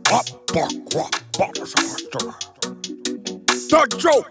The joke.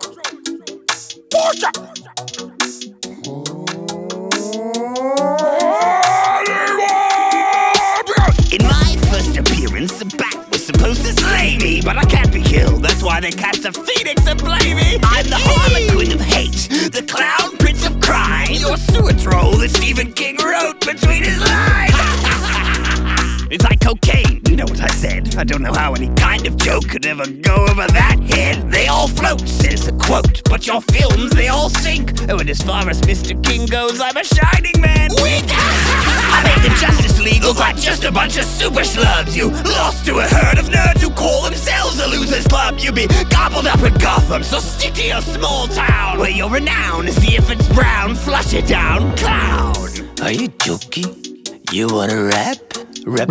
In my first appearance, the bat was supposed to slay me, but I can't be killed. That's why they cast a phoenix to play me. I'm the harlequin of hate, the clown prince of crime, your sewer troll that Stephen King wrote between his lines. It's like cocaine, you know what I said. I don't know how any kind of joke could ever go over that head. They all float, says the quote, but your films, they all sink. Oh, and as far as Mr. King goes, I'm a shining man. I make the Justice League look like just a bunch of super schlubs. You lost to a herd of nerds who call themselves a losers club. You be gobbled up in Gotham, so stick to your small town where your renown is the if it's brown, flush it down, clown. Are you joking? You wanna rap? Rap.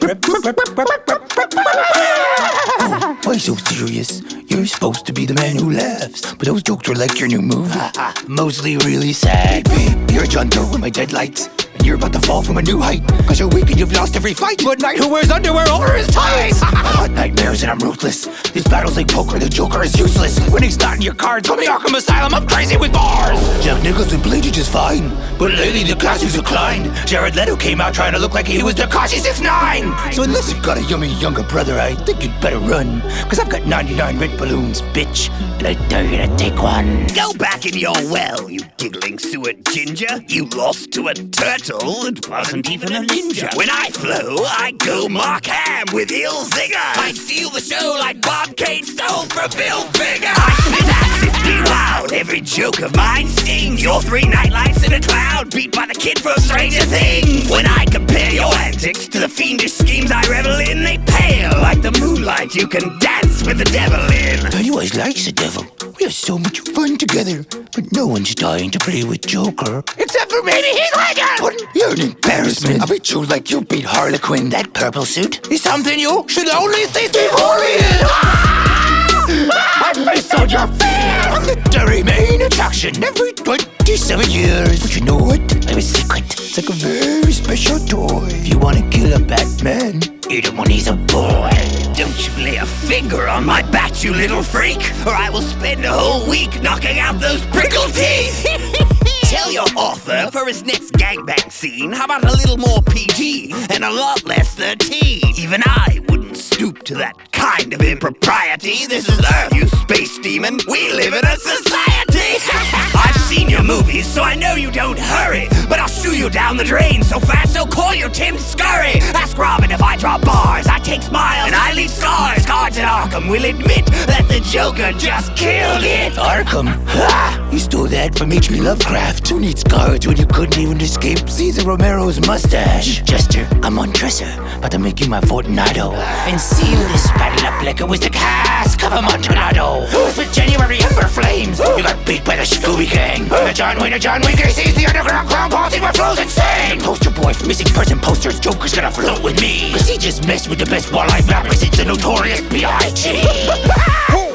Oh, why so serious? You're supposed to be the man who laughs, but those jokes are like your new move. Mostly really sad, babe. You're John Doe in my deadlights, and you're about to fall from a new height. Cause you're weak and you've lost every fight. But knight who wears underwear over his ties. Hot nightmares and I'm ruthless. This battle's like poker, the Joker is useless. When he's not in your cards, from the Arkham Asylum, I'm crazy with bars. Jack Nicholson played you just fine, but lately the classics declined. Jared Leto came out trying to look like he was Tekashi 6ix9ine. So unless you've got a yummy younger brother, I think you'd better run. Cause I've got 99 red balloons, bitch, and I dare you to take one. Go back in your well, you giggling sewer ginger. You lost to a turtle that wasn't even a ninja. When I flow, I go Mark Ham with ill zingers. I steal the show like Bob Kane stole from Bill Finger. I spit acid, be loud, every joke of mine stings. Your 3 nightlights in a cloud, beat by the kid from Stranger Things. When I compare your antics to the fiendish schemes I revel in, they pale like the moonlight you can dance with the devil in. Pennywise likes the devil. We have so much fun together, but no one's dying to play with Joker. Except for maybe Heath Ledger! You're an embarrassment. I bet you like you beat Harlequin. That purple suit is something you should only see Steve Harvey in. I face on your fear. I'm the very main attraction every 27 years. But you know what? I have a secret. It's like a very special toy. If you want to kill a Batman, eat him when he's a boy. Don't you lay a finger on my bat, you little freak, or I will spend a whole week knocking out those prickle teeth. Tell your author for his next gangbang scene, how about a little more PG and a lot less 13? Even I wouldn't stoop to that kind of impropriety. This is Earth, you space demon. We live in a society. I've seen your movies, so I know you don't hurry, but I'll shoo you down the drain so fast, so call you Tim Scurry. Ask Robin if I draw bars, I take smiles and I leave scars. Guards at Arkham will admit that the Joker just killed it. Arkham? Ha! You stole that from H.P. Lovecraft. Who needs guards when you couldn't even escape Cesar Romero's mustache? Jester, I'm on Tressa, about to make you my Fortunato, and seal this battle up like it was the cask of Amontillado. With January Ember Flames, you got beat by the Scooby Gang. The John Wayne sees the underground clown posse where flows insane. Poster boy for missing person posters, Joker's gonna float with me, cause he just messed with the best walleye rappers since the notorious B.I.G.